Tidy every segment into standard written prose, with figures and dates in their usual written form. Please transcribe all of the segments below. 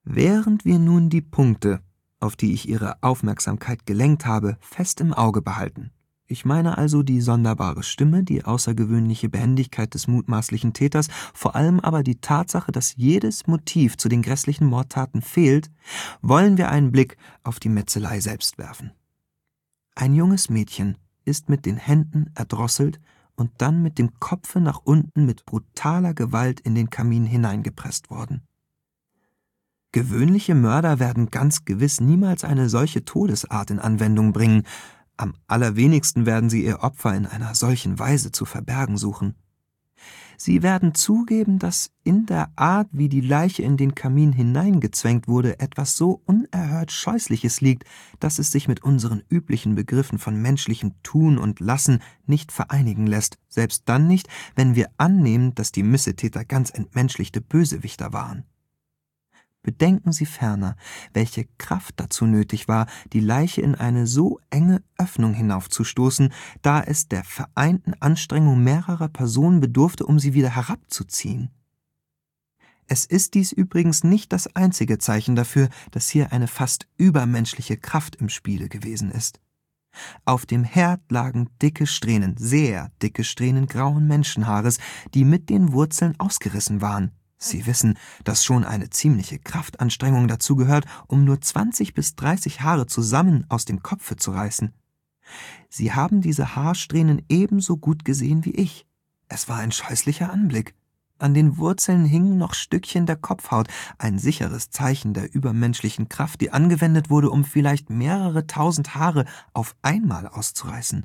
Während wir nun die Punkte, auf die ich Ihre Aufmerksamkeit gelenkt habe, fest im Auge behalten. Ich meine also die sonderbare Stimme, die außergewöhnliche Behendigkeit des mutmaßlichen Täters, vor allem aber die Tatsache, dass jedes Motiv zu den grässlichen Mordtaten fehlt, wollen wir einen Blick auf die Metzelei selbst werfen. Ein junges Mädchen ist mit den Händen erdrosselt und dann mit dem Kopfe nach unten mit brutaler Gewalt in den Kamin hineingepresst worden. Gewöhnliche Mörder werden ganz gewiss niemals eine solche Todesart in Anwendung bringen, am allerwenigsten werden sie ihr Opfer in einer solchen Weise zu verbergen suchen. Sie werden zugeben, dass in der Art, wie die Leiche in den Kamin hineingezwängt wurde, etwas so unerhört Scheußliches liegt, dass es sich mit unseren üblichen Begriffen von menschlichem Tun und Lassen nicht vereinigen lässt, selbst dann nicht, wenn wir annehmen, dass die Missetäter ganz entmenschlichte Bösewichter waren. Bedenken Sie ferner, welche Kraft dazu nötig war, die Leiche in eine so enge Öffnung hinaufzustoßen, da es der vereinten Anstrengung mehrerer Personen bedurfte, um sie wieder herabzuziehen. Es ist dies übrigens nicht das einzige Zeichen dafür, dass hier eine fast übermenschliche Kraft im Spiele gewesen ist. Auf dem Herd lagen dicke Strähnen, sehr dicke Strähnen grauen Menschenhaares, die mit den Wurzeln ausgerissen waren. Sie wissen, dass schon eine ziemliche Kraftanstrengung dazu gehört, um nur 20 bis 30 Haare zusammen aus dem Kopfe zu reißen. Sie haben diese Haarsträhnen ebenso gut gesehen wie ich. Es war ein scheußlicher Anblick. An den Wurzeln hingen noch Stückchen der Kopfhaut, ein sicheres Zeichen der übermenschlichen Kraft, die angewendet wurde, um vielleicht mehrere tausend Haare auf einmal auszureißen.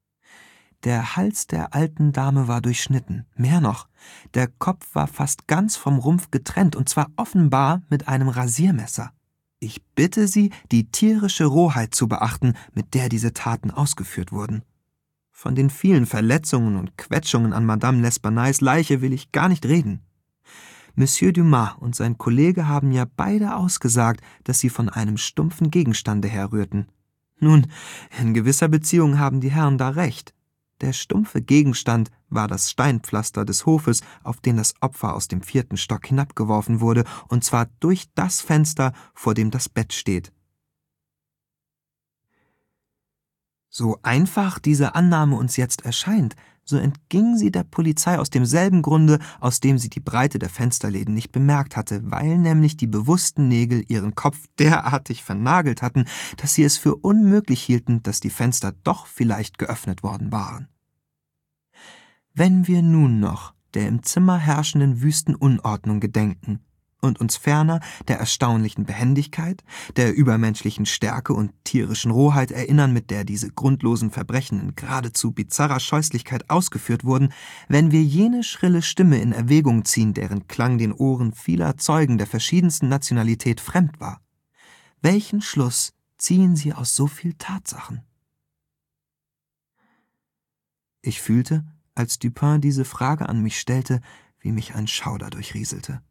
Der Hals der alten Dame war durchschnitten, mehr noch, der Kopf war fast ganz vom Rumpf getrennt, und zwar offenbar mit einem Rasiermesser. Ich bitte Sie, die tierische Rohheit zu beachten, mit der diese Taten ausgeführt wurden. Von den vielen Verletzungen und Quetschungen an Madame L'Espernays Leiche will ich gar nicht reden. Monsieur Dumas und sein Kollege haben ja beide ausgesagt, dass sie von einem stumpfen Gegenstande herrührten. Nun, in gewisser Beziehung haben die Herren da recht. Der stumpfe Gegenstand war das Steinpflaster des Hofes, auf den das Opfer aus dem 4. Stock hinabgeworfen wurde, und zwar durch das Fenster, vor dem das Bett steht. So einfach diese Annahme uns jetzt erscheint, so entging sie der Polizei aus demselben Grunde, aus dem sie die Breite der Fensterläden nicht bemerkt hatte, weil nämlich die bewussten Nägel ihren Kopf derartig vernagelt hatten, dass sie es für unmöglich hielten, dass die Fenster doch vielleicht geöffnet worden waren. Wenn wir nun noch der im Zimmer herrschenden wüsten Unordnung gedenken und uns ferner der erstaunlichen Behendigkeit, der übermenschlichen Stärke und tierischen Rohheit erinnern, mit der diese grundlosen Verbrechen in geradezu bizarrer Scheußlichkeit ausgeführt wurden, wenn wir jene schrille Stimme in Erwägung ziehen, deren Klang den Ohren vieler Zeugen der verschiedensten Nationalität fremd war, welchen Schluss ziehen Sie aus so viel Tatsachen? Ich fühlte, als Dupin diese Frage an mich stellte, wie mich ein Schauder durchrieselte.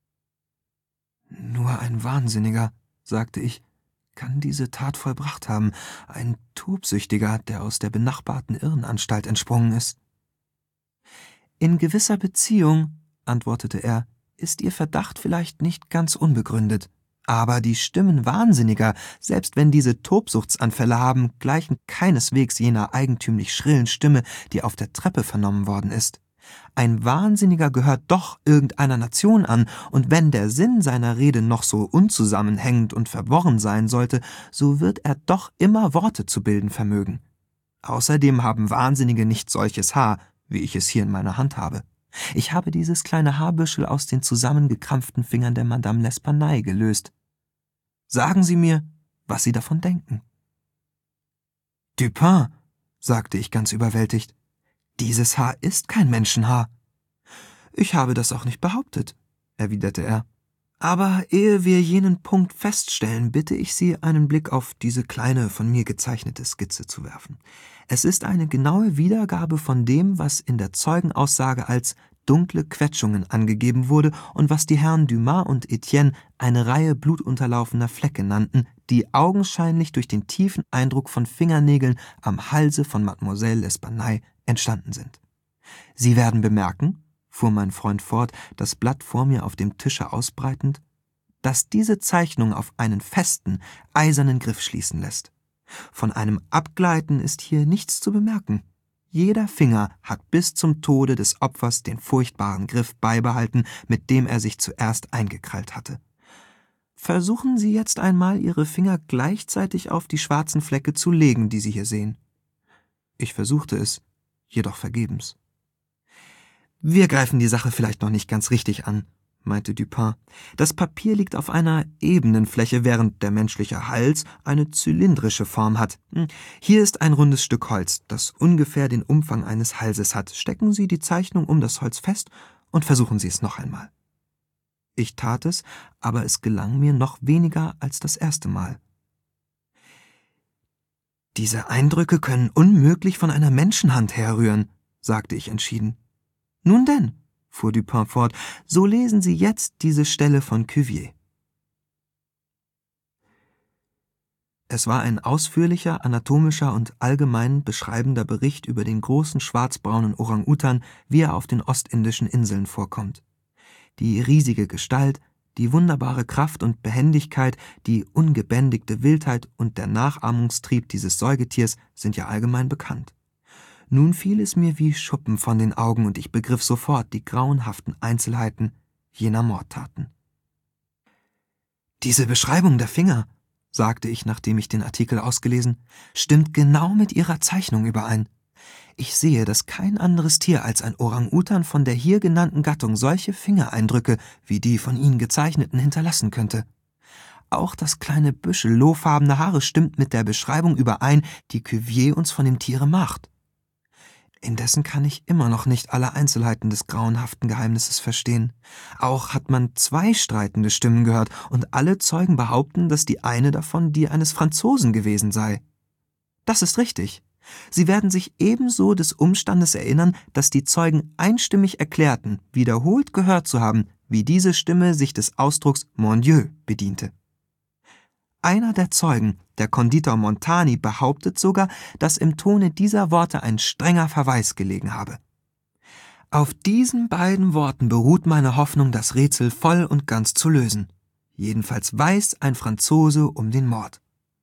»Nur ein Wahnsinniger«, sagte ich, »kann diese Tat vollbracht haben, ein Tobsüchtiger, der aus der benachbarten Irrenanstalt entsprungen ist.« »In gewisser Beziehung«, antwortete er, »ist Ihr Verdacht vielleicht nicht ganz unbegründet. Aber die Stimmen Wahnsinniger, selbst wenn diese Tobsuchtsanfälle haben, gleichen keineswegs jener eigentümlich schrillen Stimme, die auf der Treppe vernommen worden ist. Ein Wahnsinniger gehört doch irgendeiner Nation an, und wenn der Sinn seiner Rede noch so unzusammenhängend und verworren sein sollte, so wird er doch immer Worte zu bilden vermögen. Außerdem haben Wahnsinnige nicht solches Haar, wie ich es hier in meiner Hand habe. Ich habe dieses kleine Haarbüschel aus den zusammengekrampften Fingern der Madame L'Espanaye gelöst. Sagen Sie mir, was Sie davon denken.« »Dupin«, sagte ich ganz überwältigt, »dieses Haar ist kein Menschenhaar.« »Ich habe das auch nicht behauptet«, erwiderte er. »Aber ehe wir jenen Punkt feststellen, bitte ich Sie, einen Blick auf diese kleine, von mir gezeichnete Skizze zu werfen. Es ist eine genaue Wiedergabe von dem, was in der Zeugenaussage als dunkle Quetschungen angegeben wurde und was die Herren Dumas und Etienne eine Reihe blutunterlaufener Flecke nannten, die augenscheinlich durch den tiefen Eindruck von Fingernägeln am Halse von Mademoiselle L'Espanaye entstanden sind. Sie werden bemerken«, fuhr mein Freund fort, das Blatt vor mir auf dem Tische ausbreitend, das diese Zeichnung auf einen festen, eisernen Griff schließen lässt. Von einem Abgleiten ist hier nichts zu bemerken. Jeder Finger hat bis zum Tode des Opfers den furchtbaren Griff beibehalten, mit dem er sich zuerst eingekrallt hatte. Versuchen Sie jetzt einmal, Ihre Finger gleichzeitig auf die schwarzen Flecke zu legen, die Sie hier sehen. Ich versuchte es, jedoch vergebens. »Wir greifen die Sache vielleicht noch nicht ganz richtig an«, meinte Dupin. »Das Papier liegt auf einer ebenen Fläche, während der menschliche Hals eine zylindrische Form hat. Hier ist ein rundes Stück Holz, das ungefähr den Umfang eines Halses hat. Stecken Sie die Zeichnung um das Holz fest und versuchen Sie es noch einmal.« Ich tat es, aber es gelang mir noch weniger als das erste Mal. »Diese Eindrücke können unmöglich von einer Menschenhand herrühren«, sagte ich entschieden. »Nun denn«, fuhr Dupin fort, »so lesen Sie jetzt diese Stelle von Cuvier.« Es war ein ausführlicher, anatomischer und allgemein beschreibender Bericht über den großen schwarzbraunen Orang-Utan, wie er auf den ostindischen Inseln vorkommt. Die riesige Gestalt, die wunderbare Kraft und Behendigkeit, die ungebändigte Wildheit und der Nachahmungstrieb dieses Säugetiers sind ja allgemein bekannt. Nun fiel es mir wie Schuppen von den Augen und ich begriff sofort die grauenhaften Einzelheiten jener Mordtaten. »Diese Beschreibung der Finger«, sagte ich, nachdem ich den Artikel ausgelesen, »stimmt genau mit Ihrer Zeichnung überein. Ich sehe, dass kein anderes Tier als ein Orang-Utan von der hier genannten Gattung solche Fingereindrücke wie die von Ihnen gezeichneten hinterlassen könnte. Auch das kleine Büschel lohfarbener Haare stimmt mit der Beschreibung überein, die Cuvier uns von dem Tiere macht. Indessen kann ich immer noch nicht alle Einzelheiten des grauenhaften Geheimnisses verstehen. Auch hat man 2 streitende Stimmen gehört, und alle Zeugen behaupten, dass die eine davon die eines Franzosen gewesen sei. Das ist richtig. Sie werden sich ebenso des Umstandes erinnern, dass die Zeugen einstimmig erklärten, wiederholt gehört zu haben, wie diese Stimme sich des Ausdrucks »Mon Dieu« bediente. Einer der Zeugen, der Konditor Montani, behauptet sogar, dass im Tone dieser Worte ein strenger Verweis gelegen habe. Auf diesen beiden Worten beruht meine Hoffnung, das Rätsel voll und ganz zu lösen. Jedenfalls weiß ein Franzose um den Mord.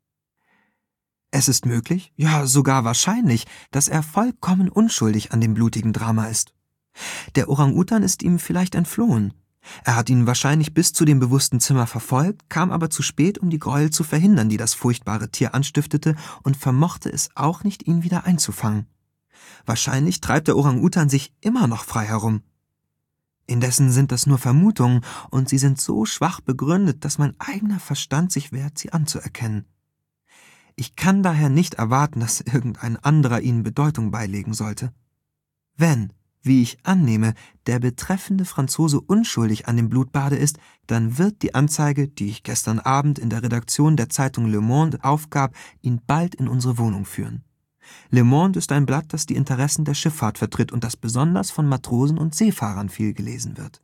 Es ist möglich, ja sogar wahrscheinlich, dass er vollkommen unschuldig an dem blutigen Drama ist. Der Orang-Utan ist ihm vielleicht entflohen. Er hat ihn wahrscheinlich bis zu dem bewussten Zimmer verfolgt, kam aber zu spät, um die Gräuel zu verhindern, die das furchtbare Tier anstiftete, und vermochte es auch nicht, ihn wieder einzufangen. Wahrscheinlich treibt der Orang-Utan sich immer noch frei herum. Indessen sind das nur Vermutungen, und sie sind so schwach begründet, dass mein eigener Verstand sich wehrt, sie anzuerkennen. Ich kann daher nicht erwarten, dass irgendein anderer ihnen Bedeutung beilegen sollte. Wenn, wie ich annehme, der betreffende Franzose unschuldig an dem Blutbade ist, dann wird die Anzeige, die ich gestern Abend in der Redaktion der Zeitung Le Monde aufgab, ihn bald in unsere Wohnung führen. Le Monde ist ein Blatt, das die Interessen der Schifffahrt vertritt und das besonders von Matrosen und Seefahrern viel gelesen wird.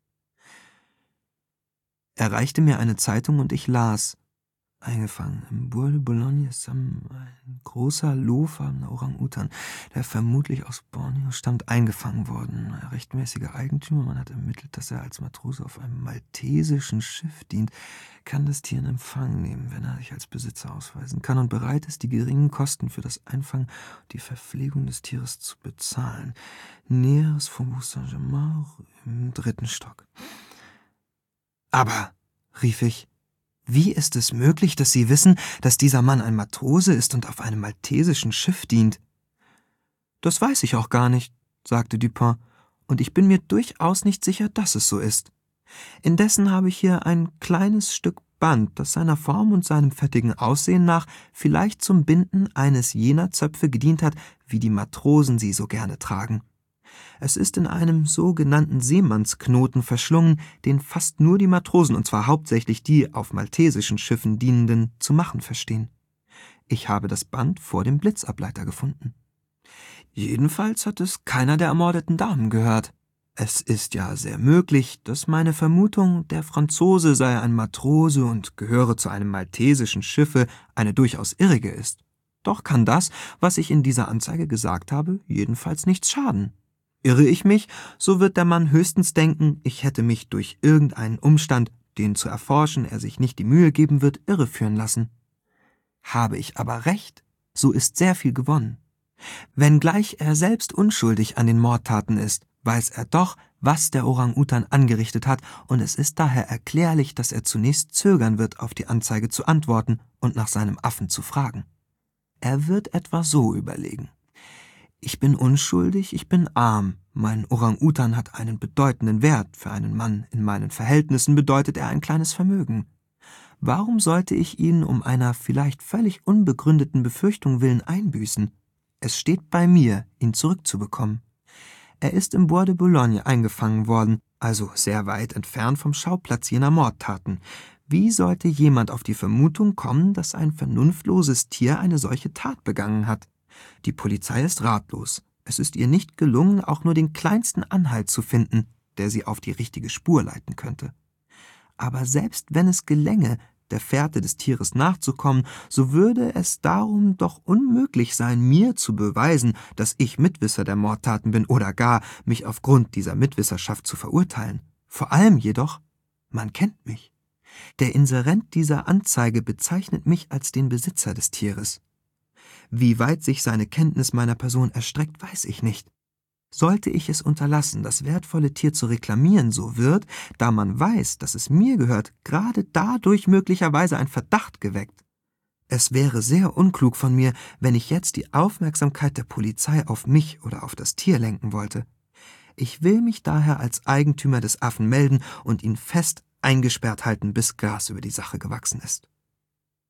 Er reichte mir eine Zeitung und ich las: Eingefangen im Bois de Boulogne ist ein großer, lohfarbener Orang-Utan, der vermutlich aus Borneo stammt, eingefangen worden. Ein rechtmäßiger Eigentümer, man hat ermittelt, dass er als Matrose auf einem maltesischen Schiff dient, kann das Tier in Empfang nehmen, wenn er sich als Besitzer ausweisen kann und bereit ist, die geringen Kosten für das Einfangen und die Verpflegung des Tieres zu bezahlen. Näheres Faubourg Saint-Germain im 3. Stock. Aber, rief ich, wie ist es möglich, dass Sie wissen, dass dieser Mann ein Matrose ist und auf einem maltesischen Schiff dient? Das weiß ich auch gar nicht, sagte Dupin, und ich bin mir durchaus nicht sicher, dass es so ist. Indessen habe ich hier ein kleines Stück Band, das seiner Form und seinem fettigen Aussehen nach vielleicht zum Binden eines jener Zöpfe gedient hat, wie die Matrosen sie so gerne tragen. Es ist in einem sogenannten Seemannsknoten verschlungen, den fast nur die Matrosen, und zwar hauptsächlich die auf maltesischen Schiffen dienenden, zu machen verstehen. Ich habe das Band vor dem Blitzableiter gefunden. Jedenfalls hat es keiner der ermordeten Damen gehört. Es ist ja sehr möglich, dass meine Vermutung, der Franzose sei ein Matrose und gehöre zu einem maltesischen Schiffe, eine durchaus irrige ist. Doch kann das, was ich in dieser Anzeige gesagt habe, jedenfalls nichts schaden. Irre ich mich, so wird der Mann höchstens denken, ich hätte mich durch irgendeinen Umstand den zu erforschen er sich nicht die Mühe geben wird, irreführen lassen. Habe ich aber recht, so ist sehr viel gewonnen. Wenngleich er selbst unschuldig an den Mordtaten ist, weiß er doch, was der Orang-Utan angerichtet hat, und es ist daher erklärlich, dass er zunächst zögern wird, auf die Anzeige zu antworten und nach seinem Affen zu fragen. Er wird etwa so überlegen: Ich bin unschuldig, ich bin arm, mein Orang-Utan hat einen bedeutenden Wert, für einen Mann in meinen Verhältnissen bedeutet er ein kleines Vermögen. Warum sollte ich ihn um einer vielleicht völlig unbegründeten Befürchtung willen einbüßen? Es steht bei mir, ihn zurückzubekommen. Er ist im Bois de Boulogne eingefangen worden, also sehr weit entfernt vom Schauplatz jener Mordtaten. Wie sollte jemand auf die Vermutung kommen, dass ein vernunftloses Tier eine solche Tat begangen hat? Die Polizei ist ratlos. Es ist ihr nicht gelungen, auch nur den kleinsten Anhalt zu finden, der sie auf die richtige Spur leiten könnte. Aber selbst wenn es gelänge, der Fährte des Tieres nachzukommen, so würde es darum doch unmöglich sein, mir zu beweisen, dass ich Mitwisser der Mordtaten bin oder gar mich aufgrund dieser Mitwisserschaft zu verurteilen. Vor allem jedoch, man kennt mich. Der Inserent dieser Anzeige bezeichnet mich als den Besitzer des Tieres. Wie weit sich seine Kenntnis meiner Person erstreckt, weiß ich nicht. Sollte ich es unterlassen, das wertvolle Tier zu reklamieren, so wird, da man weiß, dass es mir gehört, gerade dadurch möglicherweise ein Verdacht geweckt. Es wäre sehr unklug von mir, wenn ich jetzt die Aufmerksamkeit der Polizei auf mich oder auf das Tier lenken wollte. Ich will mich daher als Eigentümer des Affen melden und ihn fest eingesperrt halten, bis Gras über die Sache gewachsen ist.